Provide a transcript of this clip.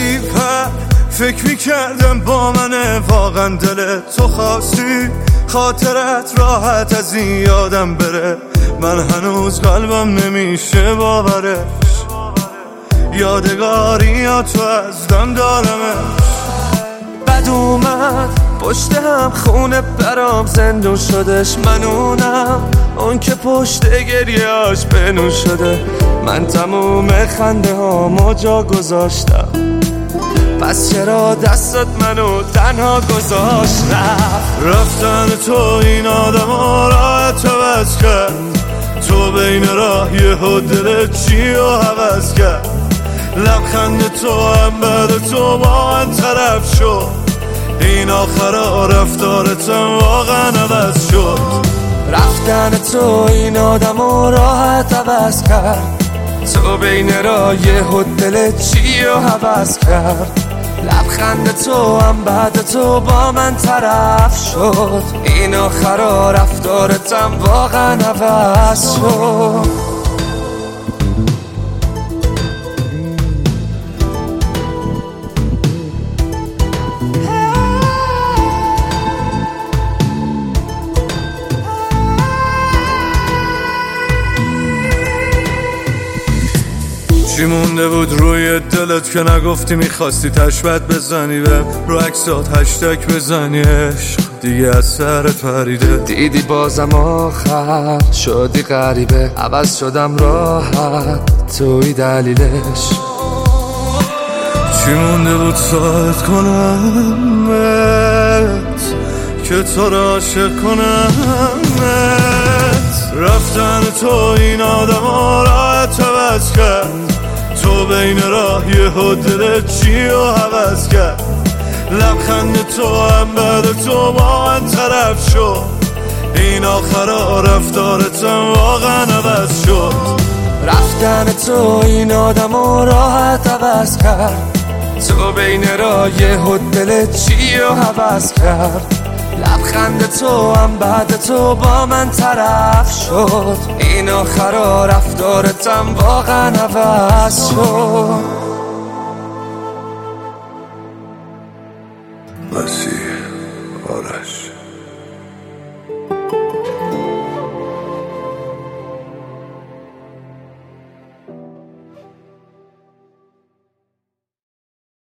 زدی پر فکر میکردم با منه واقعا دل تو خواستی خاطرت راحت از این یادم بره من هنوز قلبم نمیشه باورش یادگاری یا تو از دم دارمش بد اومد پشت هم خونه برام زندون شدش منونم اون که پشت گریهاش بنون شده من تموم خنده هامو جا گذاشتم پس چرا دستت منو تنها گذاشت رفتن تو این آدم ها راحت عوض کرد تو بین راه یهو دلت چی رو عوض کرد لبخند تو هم بعد تو با من طرف شد این آخرا رفتارتم واقعا عوض شد رفتن تو این آدم ها راحت عوض کرد تو بین راه یهو دلت چی رو عوض کرد لبخند تو هم بعد تو با من طرف شد این آخرا رفتارتم واقعا عوض شد چی مونده بود روی دلت که نگفتی میخواستی تشبت بزنی بهم رو عکسات هشتگ بزنی عشق دیگه از سرت پریده دیدی بازم آخر شدی غریبه عوض شدم راحت توی دلیلش چی مونده بود ساعت کنمت که تو را عاشق کنمت رفتن تو این آدم ها راحت عوض کرد تو بین راه یهو دلت چی رو عوض کرد لبخند تو هم بعد تو با من طرف شد این آخرا رفتارتم واقعا عوض شد رفتن تو این آدم ها راحت عوض کرد تو بین راه یهو دلت چی رو عوض کرد لبخند تو هم بعد تو با من طرف شد این آخرا رفتارتم واقعا عوض شد